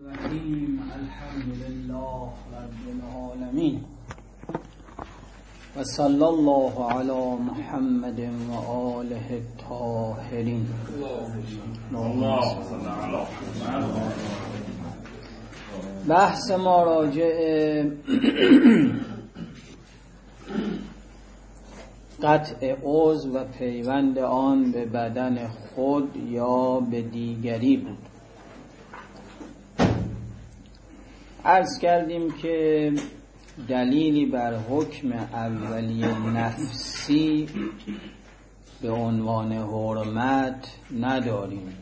الحمد لله رب العالمين و صلی الله علی محمد و آله الطاهرین. بحث ما راجع قطع عضو و پیوند آن به بدن خود یا به دیگری بود. عرض کردیم که دلیلی بر حکم اولی نفسی به عنوان حرمت نداریم،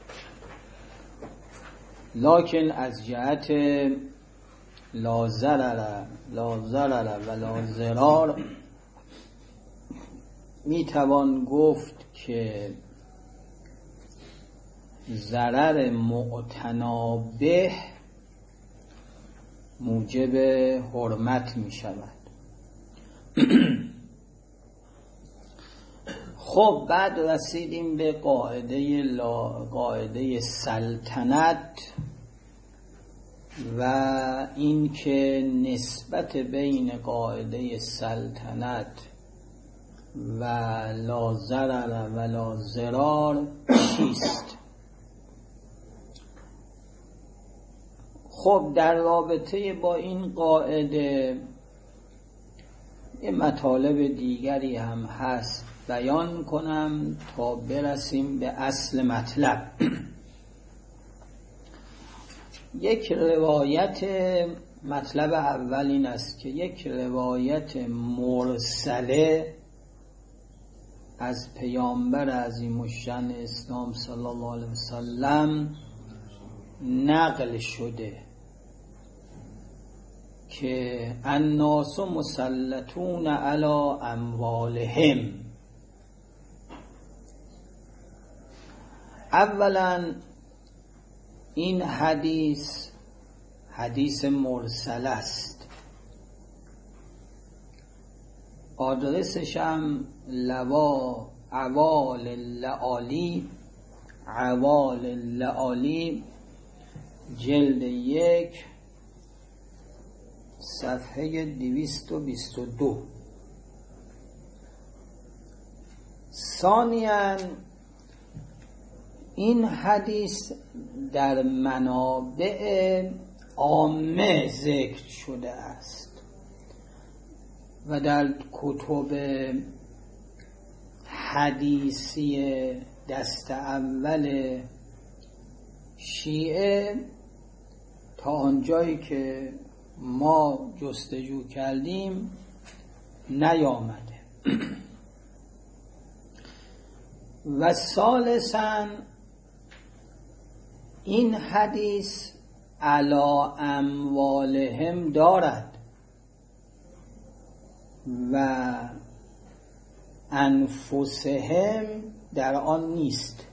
لکن از جهت لا ضرر و لا ضرار میتوان گفت که ضرر معتنابه موجب حرمت می شود. خب بعد رسیدیم به قاعده سلطنت و این که نسبت بین قاعده سلطنت و لا ضرر و لا ضرار چیست. خب در رابطه با این قاعده یه مطالب دیگری هم هست، بیان کنم تا برسیم به اصل مطلب. یک روایت، مطلب اول این است که یک روایت مرسله از پیامبر عظیم الشأن اسلام صلی الله علیه وسلم نقل شده که الناس مسلطون علی اموالهم. اولا این حدیث مرسل است، آدرسش هم عوال اللعالی جلد 1 صفحه 222. ثانیاً این حدیث در منابع عامه ذکر شده است و در کتب حدیثی دست اول شیعه تا آنجایی که ما جستجو کردیم نیامده. و ثالثاً این حدیث علی اموالهم دارد و انفسهم در آن نیست.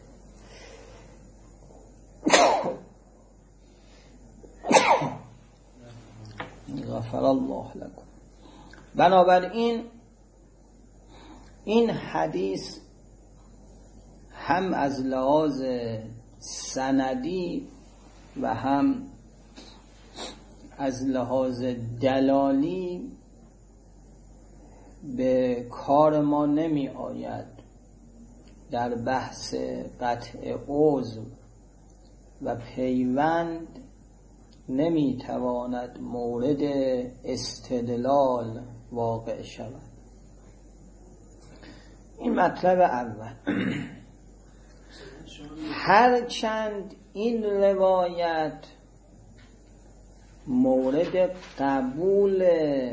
غفر الله لكم. بنابراین این حدیث هم از لحاظ سندی و هم از لحاظ دلالی به کار ما نمی آید در بحث قطع عضو و پیوند. نمی تواند مورد استدلال واقع شود. این مطلب اول. هرچند این روایت مورد قبول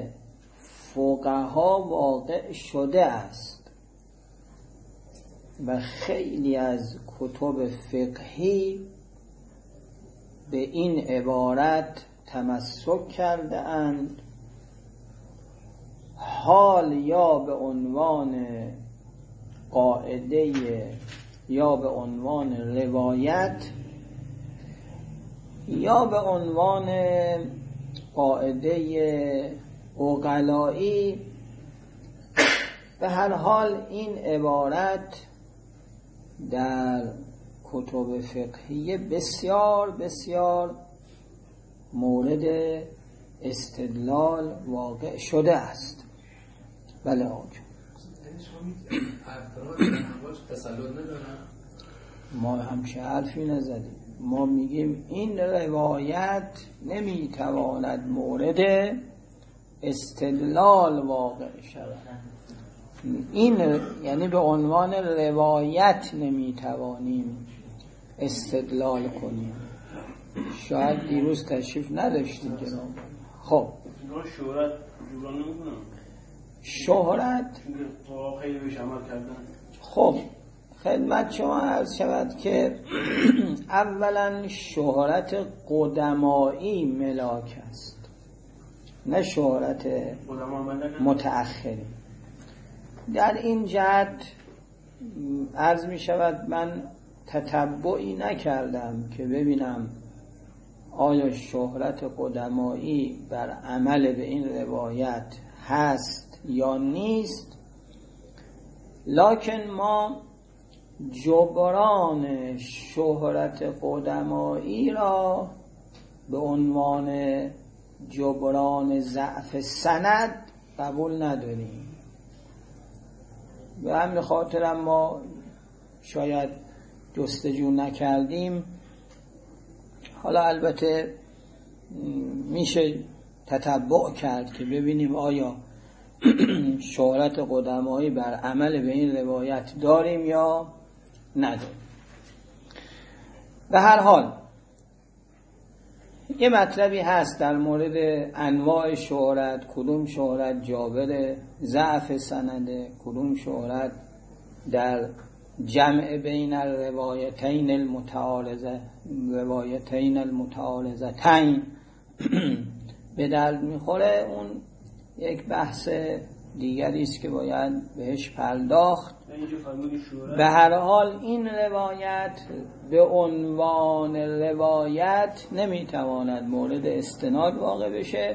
فقها واقع شده است و خیلی از کتب فقهی به این عبارت تمسک کرده اند، حال یا به عنوان قاعده یا به عنوان روایت یا به عنوان قاعده عقلایی. به هر حال این عبارت در کتب فقهی بسیار بسیار مورد استدلال واقع شده است. بله آقا ما همچه حرفی نزدیم. ما میگیم این روایت نمیتواند مورد استدلال واقع شود. این یعنی به عنوان روایت نمیتوانیم استدلال کنیم. شاید دیروز تشریف نداشتیم جناب. خب شهرت جورا نمیکنم. شهرت خیلی بهش عمل کردن. خب خدمت شما عرض شود که اولا شهرت قدمایی ملاک است، نه شهرت متأخری. در این جهت عرض می شود من تتبعی نکردم که ببینم آیا شهرت قدمایی بر عمل به این روایت هست یا نیست، لکن ما جبران شهرت قدمایی را به عنوان جبران ضعف سند قبول نداریم. به همین خاطر ما شاید جستجو نکردیم. حالا البته میشه تتبع کرد که ببینیم آیا شهرت قدمایی بر عمل به این روایت داریم یا نداریم. به هر حال یه مطلبی هست در مورد انواع شهرت، کدوم شهرت جابر ضعف سنده، کدوم شهرت در جمع بین الروایتین المتعارضتین به درد میخوره. اون یک بحث دیگری است که باید بهش پرداخت. به هر حال این روایت به عنوان روایت نمیتواند مورد استناد واقع بشه،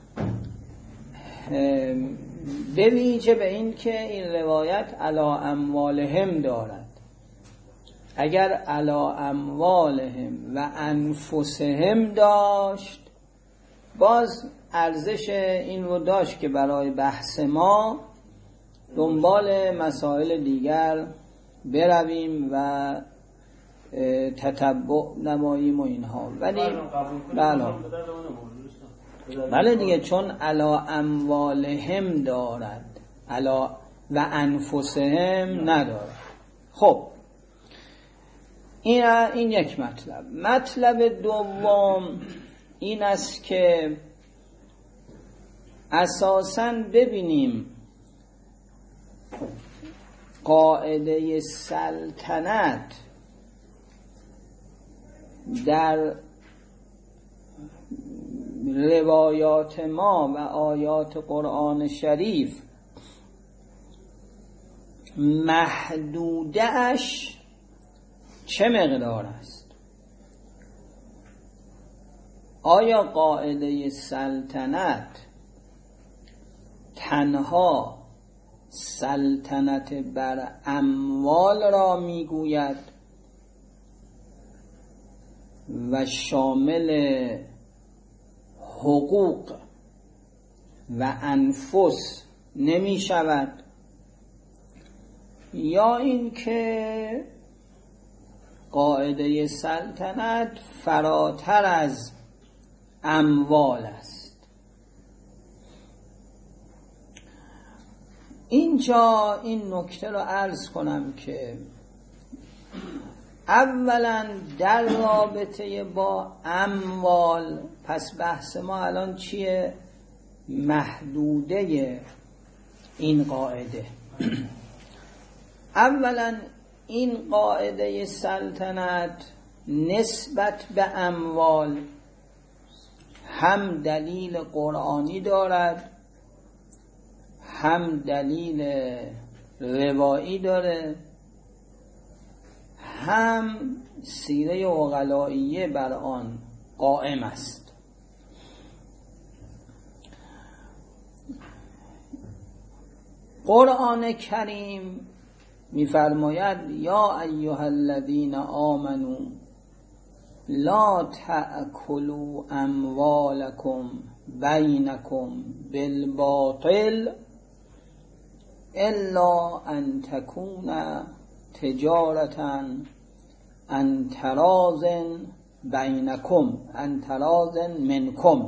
به ویژه به این که این روایت علی اموالهم دارد. اگر علی اموالهم و انفسهم داشت باز ارزش این رو داشت که برای بحث ما دنبال مسائل دیگر برویم و تتبع نماییم و اینها. ولی بله دیگه، چون علا اموالهم دارد، علا و انفسهم ندارد. خب این یک مطلب. مطلب دوم این است که اساساً ببینیم قاعده سلطنت در روایات ما و آیات قرآن شریف محدوده‌اش چه مقدار است. آیا قاعده سلطنت تنها سلطنت بر اموال را میگوید و شامل حقوق و انفس نمی شود، یا اینکه قاعده سلطنت فراتر از اموال است؟ اینجا این نکته رو عرض کنم که اولا در رابطه با اموال، پس بحث ما الان چیه؟ محدوده این قاعده. اولا این قاعده سلطنت نسبت به اموال هم دلیل قرآنی دارد، هم دلیل روایی داره، هم سیره عقلائیه بر آن قائم است. قرآن کریم می‌فرماید یا ایها الذین آمنو لا تأکلوا اموالکم بینکم بالباطل الا ان تکون تجارتا عن تراض بینکم عن تراض منکم.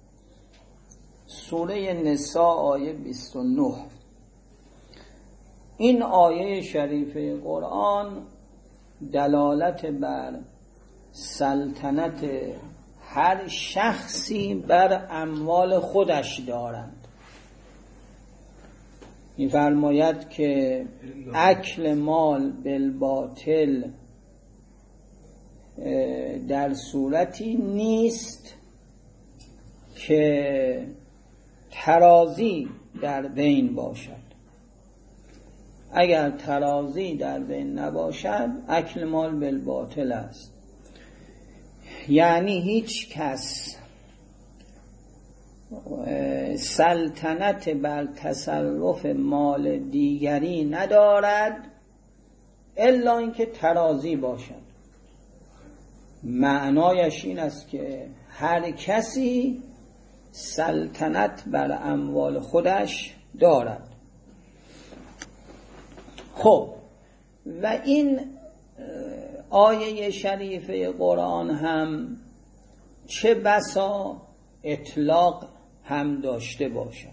سوره نساء آیه 29. این آیه شریفه قرآن دلالت بر سلطنت هر شخصی بر اموال خودش دارند. می‌فرماید که اکل مال بالباطل در صورتی نیست که ترازی در بین باشد. اگر ترازی در بین نباشد اکل مال بالباطل است. یعنی هیچ کس سلطنت بر تصرف مال دیگری ندارد الا اینکه ترازی باشد. معنایش این است که هر کسی سلطنت بر اموال خودش دارد. خب و این آیه شریفه قرآن هم چه بسا اطلاق هم داشته باشد.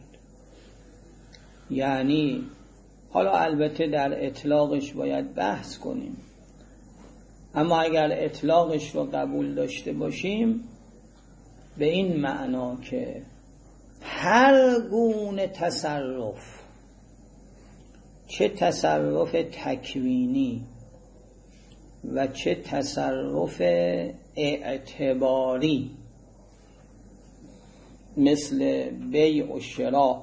یعنی حالا البته در اطلاقش باید بحث کنیم، اما اگر اطلاقش رو قبول داشته باشیم به این معنا که هر گونه تصرف، چه تصرف تکوینی و چه تصرف اعتباری مثل بیع و شراء،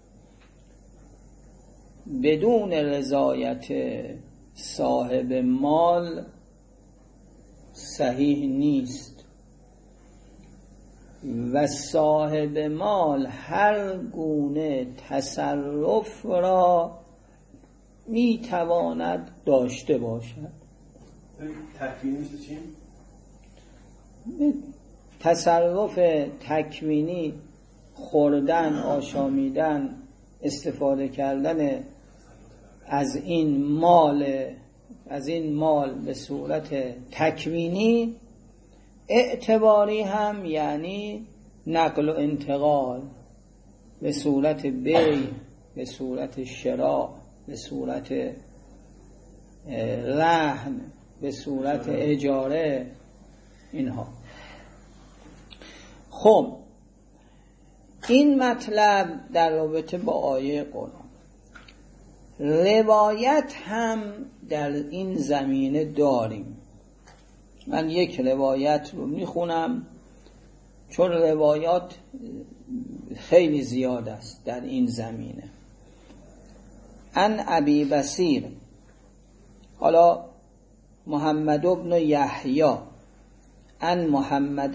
بدون رضایت صاحب مال صحیح نیست و صاحب مال هر گونه تصرف را میتواند داشته باشد. تکوینی چی؟ تصرف تکوینی خوردن، آشامیدن، استفاده کردن از این مال به صورت تکوینی. اعتباری هم یعنی نقل و انتقال به صورت بیع، به صورت شراء، به صورت رهن، به صورت اجاره، اینها. خب این مطلب در رابطه با آیه قرآن. روایت هم در این زمینه داریم. من یک روایت رو میخونم چون روایات خیلی زیاد است در این زمینه. عن ابی بصیر، حالا محمد ابن یحیی، عن محمد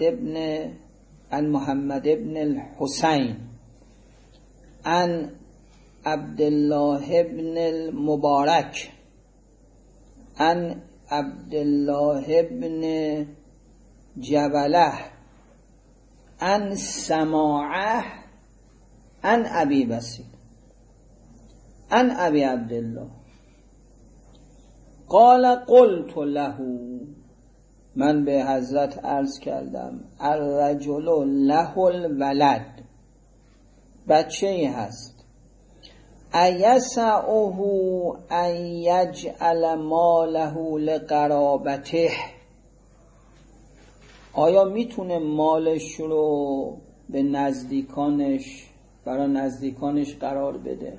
ابن الحسین، عن عبدالله ابن المبارک، عن عبدالله ابن جبله، عن سماعه، عن ابی بصیر، عن ابی عبدالله قال قلت له، من به حضرت عرض کردم الرجل له الولد، بچه‌ای هست، ایسعه ان یجعل ماله لقرابته، آیا میتونه مالش رو به نزدیکانش، برای نزدیکانش قرار بده؟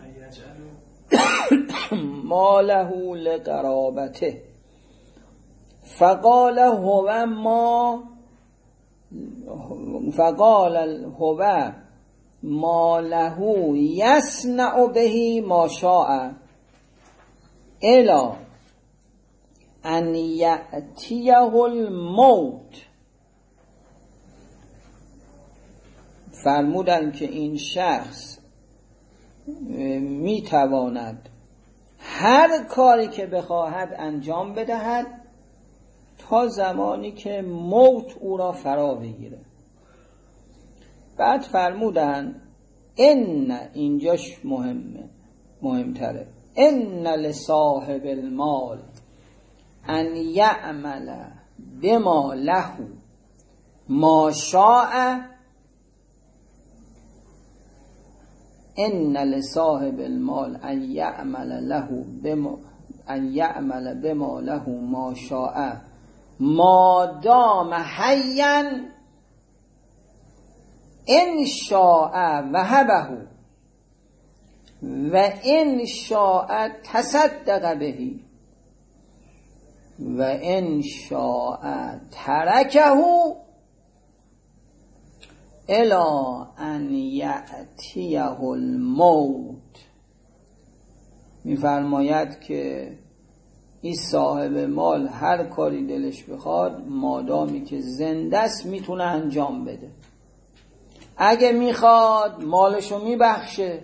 ماله لقرابته. فقال هو ماله یصنع به ما شاء الا ان یأتیه الموت. فرمودند که این شخص میتواند هر کاری که بخواهد انجام بدهد تا زمانی که موت او را فرا بگیره. بعد فرمودن اینجاش مهمتره، ان لصاحب المال ان یعمل بما له ما شاء، ان لصاحب المال ان یعمل بما له ما شاء ما دام حیا ان شاء وهبه و ان شاء تصدق به و ان شاء ترکه الی ان یأتیه الموت. میفرماید که این صاحب مال هر کاری دلش بخواد مادامی که زنده است میتونه انجام بده. اگه میخواد مالشو میبخشه،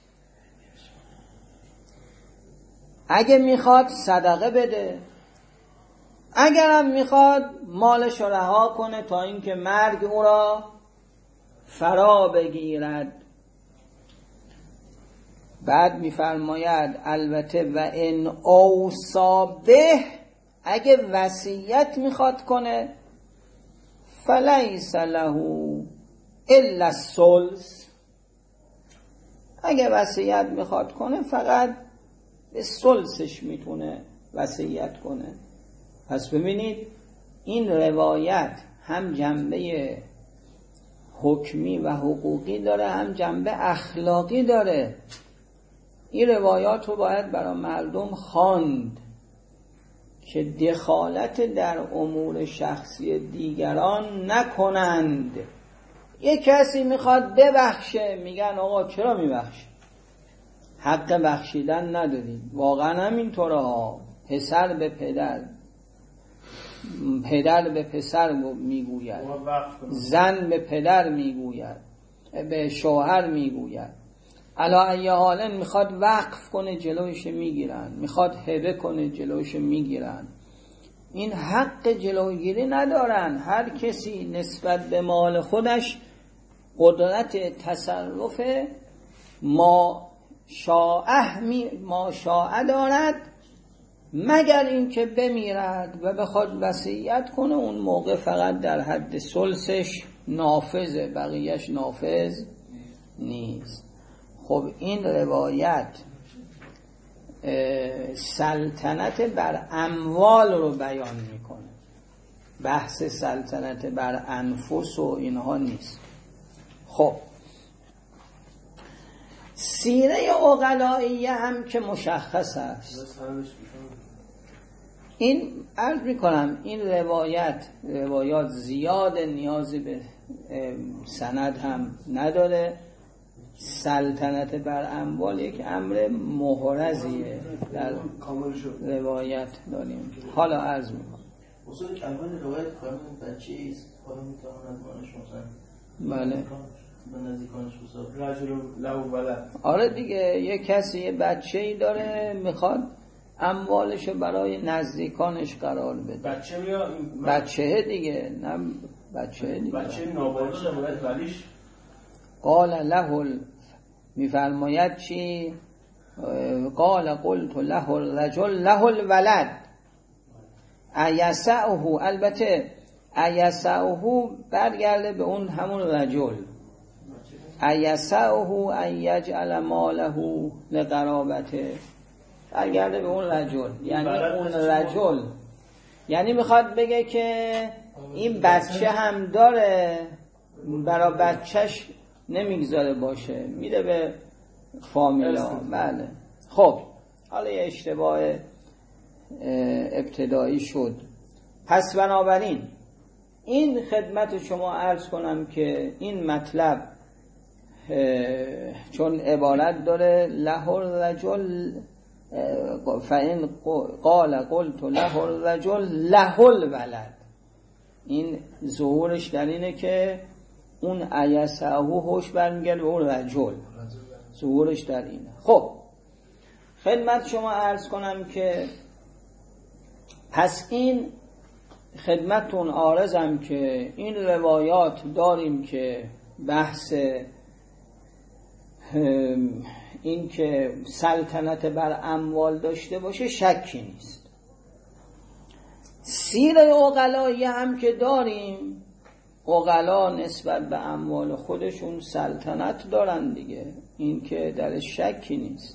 اگه میخواد صدقه بده، اگرم میخواد مالشو رها کنه تا اینکه مرگ او را فرا بگیرد. بعد میفرماید البته و ان اوصا به، اگه وصیت میخواد کنه فلیس له الا الثلث، اگه وصیت میخواد کنه فقط به ثلثش میتونه وصیت کنه. پس ببینید این روایت هم جنبه حکمی و حقوقی داره، هم جنبه اخلاقی داره. این روایات رو باید برای مردم خواند که دخالت در امور شخصی دیگران نکنند. یک کسی میخواد ببخشه، میگن آقا چرا میبخشه؟ حق بخشیدن نداری. واقعا همینطوره ها. پسر به پدر، پدر به پسر میگوید، زن به پدر میگوید، به شوهر میگوید. علا ای حالن میخواد وقف کنه جلوش میگیرن، میخواد هبه کنه جلوش میگیرن. این حق جلوگیری ندارن. هر کسی نسبت به مال خودش قدرت تصرف ما شاء دارد، مگر اینکه بمیرد و بخواد وصیت کنه. اون موقع فقط در حد ثلثش نافذه، بقیهش نافذ نیست. خب این روایت سلطنت بر اموال رو بیان میکنه، بحث سلطنت بر انفس و اینها نیست. خب سیره عقلائیه هم که مشخص است. این عرض میکنم این روایات زیاد، نیازی به سند هم نداره. سلطنت بر اموال یک امر محرزیه در روایت داریم. حالا عرض میکنم اصول که اول روایت فرمود بچه ایست، حالا میتواند مانش مثلا بله به نزدیکانش بساد رجل له ولد. آره دیگه، یک کسی یه بچه‌ای داره میخواد اموالشو برای نزدیکانش قرار بده. بچه یا بچه دیگه، نه بچه دیگه، بچه نابالغ باید ولیش. قال له میفرماید چی؟ قال قلت له الرجل له الولد ایسعه، البته ایسعه برگرده به اون همون رجل، ایسعه ان یجعل ماله لقرابته، برگرده به اون رجل. یعنی اون رجل یعنی میخواد بگه که این بچه هم داره، برای بچهش نمیگذاره باشه، میده به فامیلا. بله. خب حالا یه اشتباه ابتدایی شد. پس بنابراین این خدمت شما عرض کنم که این مطلب چون عبارت داره له الرجل، فإن قال قلت له الرجل له الولد، این ظهورش در اینه که اون ایسعه هوش برمیگرده به اون رجل، ظهورش در اینه. خب خدمت شما عرض کنم که پس این خدمتون عارضم که این روایات داریم که بحث این که سلطنت بر اموال داشته باشه شکی نیست. سیره عقلایی هم که داریم، عقلا نسبت به اموال خودشون سلطنت دارن دیگه، این که در شکی نیست.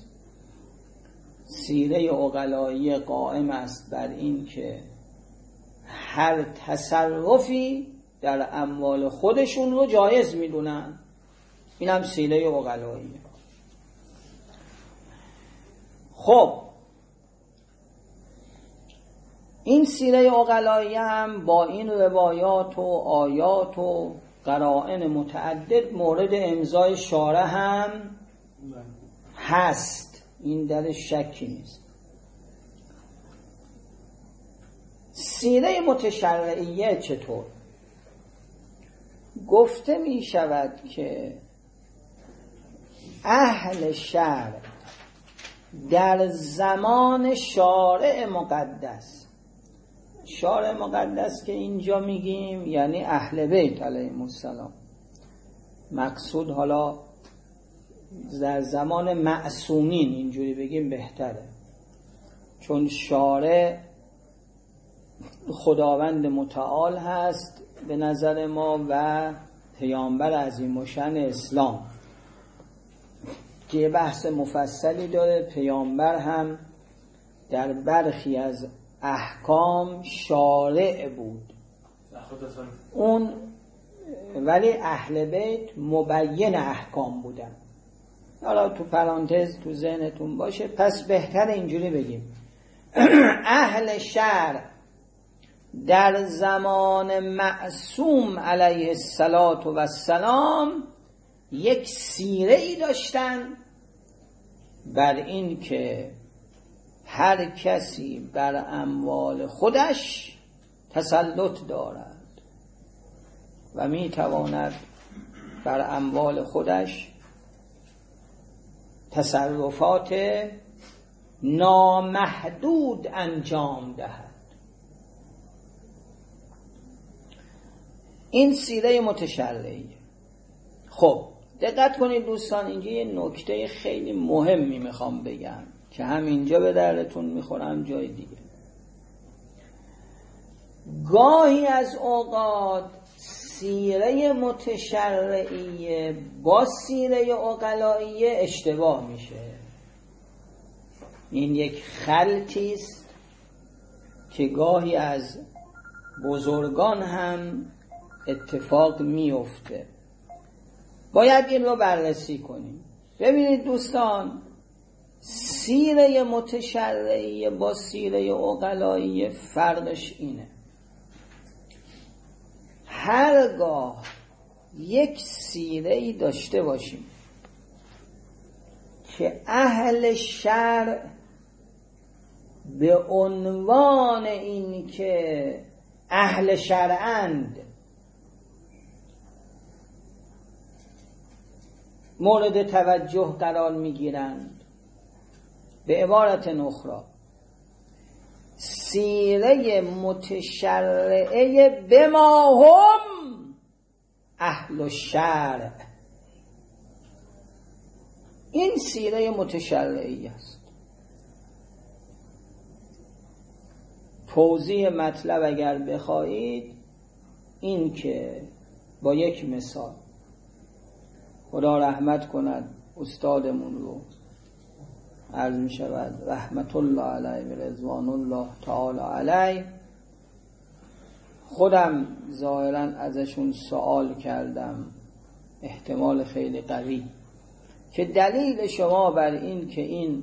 سیره عقلایی قائم است بر این که هر تصرفی در اموال خودشون رو جایز میدونن. این هم سیره عقلاییه. خب این سیره عقلایی هم با این روایات و آیات و قرائن متعدد مورد امضای شارع هم هست، این در شکی نیست. سیره متشرعیه چطور؟ گفته می شود که اهل شرع در زمان شارع مقدس، شارع مقدس که اینجا میگیم یعنی اهل بیت علیهم السلام، مقصود حالا در زمان معصومین اینجوری بگیم بهتره، چون شارع خداوند متعال هست به نظر ما و پیامبر عظیم الشأن اسلام که یه بحث مفصلی داره. پیامبر هم در برخی از احکام شارع بود اون، ولی اهل بیت مبین احکام بودن. حالا تو پرانتز تو ذهنتون باشه، پس بهتر اینجوری بگیم اهل شرع در زمان معصوم علیه السلام یک سیره ای داشتن بر این که هر کسی بر اموال خودش تسلط دارد و می تواند بر اموال خودش تصرفات نامحدود انجام دهد. این سیره متشرعیه. خب دقت کنید دوستان، اینجا یه نکته خیلی مهمی میخوام بگم که هم اینجا به دردتون میخورم جای دیگه. گاهی از اوقات سیره متشرعیه با سیره عقلاییه اشتباه میشه. این یک خلطی است که گاهی از بزرگان هم اتفاق میفته. باید این رو بررسی کنیم. ببینید دوستان، سیره متشرعیه با سیره عقلاییه فرقش اینه: هرگاه یک سیره‌ای داشته باشیم که اهل شرع به عنوان این که اهل شرعند مورد توجه قرار میگیرند، به عبارت اخرى سیره متشرعه بما هم اهل الشرع، این سیره متشرعی است. توضیح مطلب اگر بخواهید این که با یک مثال، خدا رحمت کند استادمون رو، عرض می شود رحمت الله علیه و رضوان الله تعالی علیه، خودم ظاهرا ازشون سوال کردم، احتمال خیلی قوی، که دلیل شما بر این که این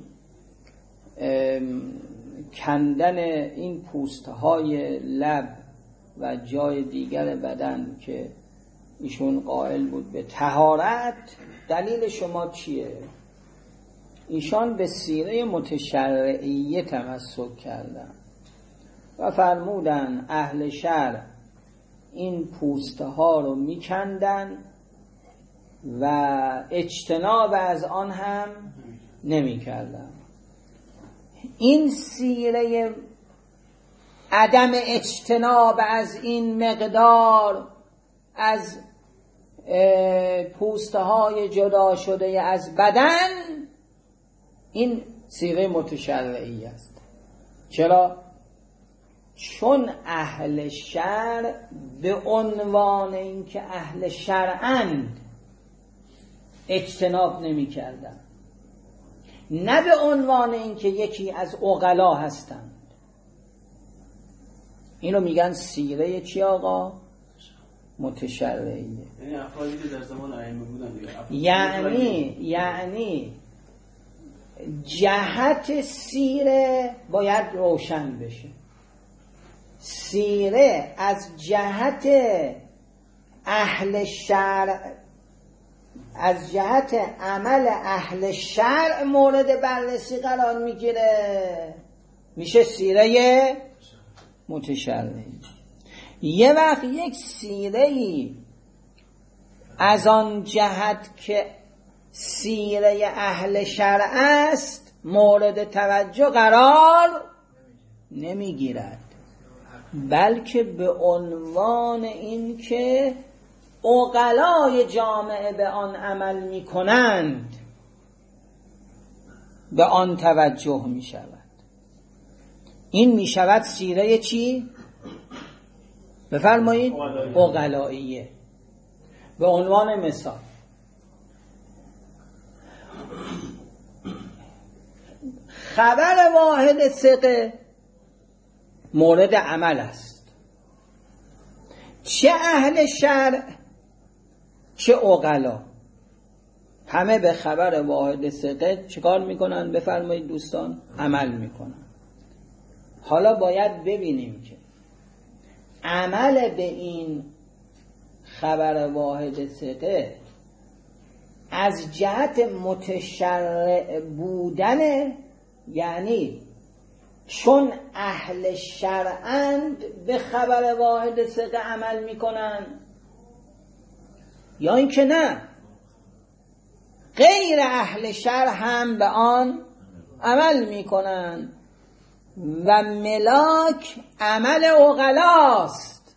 کندن این پوستهای لب و جای دیگر بدن که ایشون قائل بود به طهارت، دلیل شما چیه؟ ایشان به سیره متشرعیه تمسک کردن و فرمودن اهل شرع این پوستها رو میکندن و اجتناب از آن هم نمیکردن. این سیره عدم اجتناب از این مقدار از پوسته های جدا شده از بدن، این صیغه متشرعی است. چرا؟ چون اهل شرع به عنوان اینکه اهل شرعند اجتناب نمی کردن، نه به عنوان اینکه یکی از عقلا هستند. اینو میگن صیغه چی آقا؟ متشرعیه. یعنی افرادی که در زمان ائمه بودن دیگه. یعنی جهت سیره باید روشن بشه. سیره از جهت اهل شرع، از جهت عمل اهل شرع مورد بررسی قرار میگیره، میشه سیره متشرعی. یه وقت یک سیره‌ای از آن جهت که سیره اهل شرع است مورد توجه قرار نمیگیرد، بلکه به عنوان این که عقلای جامعه به آن عمل میکنند به آن توجه میشود. این میشود سیره چی؟ بفرمایید. عقلاییه. به عنوان مثال خبر واحد ثقه مورد عمل است، چه اهل شرع چه عقلا همه به خبر واحد ثقه چیکار میکنن؟ بفرمایید دوستان. عمل میکنن. حالا باید ببینیم که عمل به این خبر واحد ثقه از جهت متشرع بودن، یعنی چون اهل شرعند به خبر واحد ثقه عمل میکنن، یا اینکه نه غیر اهل شرع هم به آن عمل میکنن و ملاک عمل عقلاست.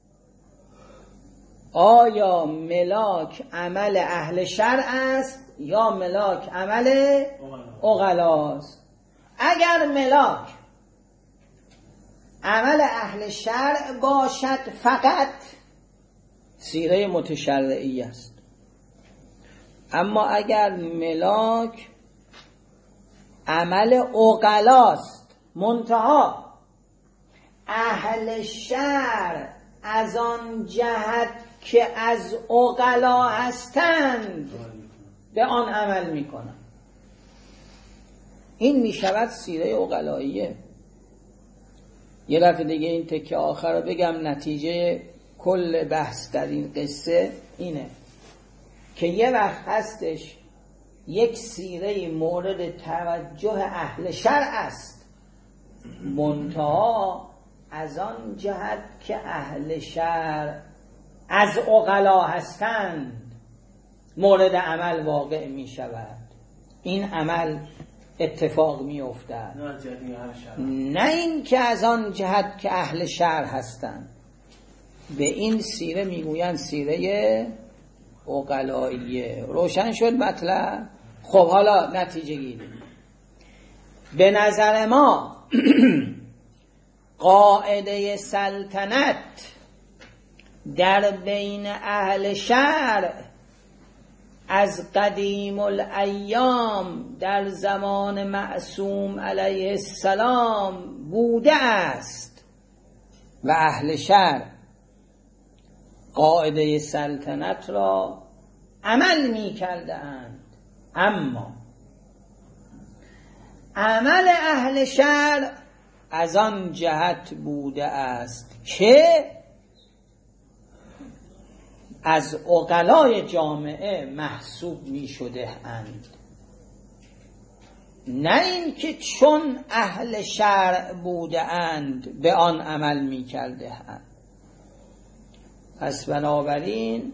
آیا ملاک عمل اهل شرع است یا ملاک عمل عقلاست؟ اگر ملاک عمل اهل شرع باشد فقط سیره متشرعی است. اما اگر ملاک عمل عقلاست، منتها اهل شرع از آن جهت که از عقلا هستند به آن عمل میکنند، این میشود سیره عقلاییه. یه دفعه دیگه این تکه آخر رو بگم. نتیجه کل بحث در این قصه اینه که یه وقت هستش یک سیره مورد توجه اهل شرع است، منتها از آن جهت که اهل شرع از عقلا هستند مورد عمل واقع می شود. این عمل اتفاق می افتد، نه این که از آن جهت که اهل شرع هستند. به این سیره میگویند سیره عقلاییه. روشن شد مطلب؟ خب حالا نتیجه گیری. به نظر ما قاعده سلطنت در بین اهل شرع از قدیم الایام در زمان معصوم علیه السلام بوده است و اهل شرع قاعده سلطنت را عمل می کرده اند. اما عمل اهل شرع از آن جهت بوده است که از عقلای جامعه محسوب می شده اند، نه این که چون اهل شرع بوده اند به آن عمل می کرده اند. پس بنابراین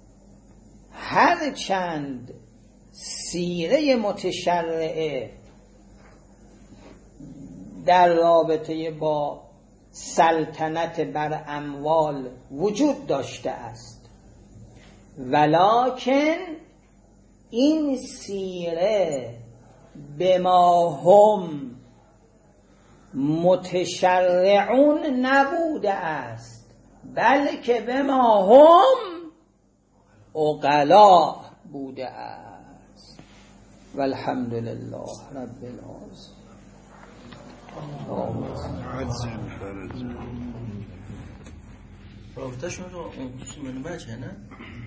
هر چند سیره متشرعه در رابطه با سلطنت بر اموال وجود داشته است، ولکن این سیره به ما هم متشرعون نبوده است، بلکه به ما هم عقلا بوده است. والحمد لله رب العالمین. رابطه‌شون رو اون منو بچه نه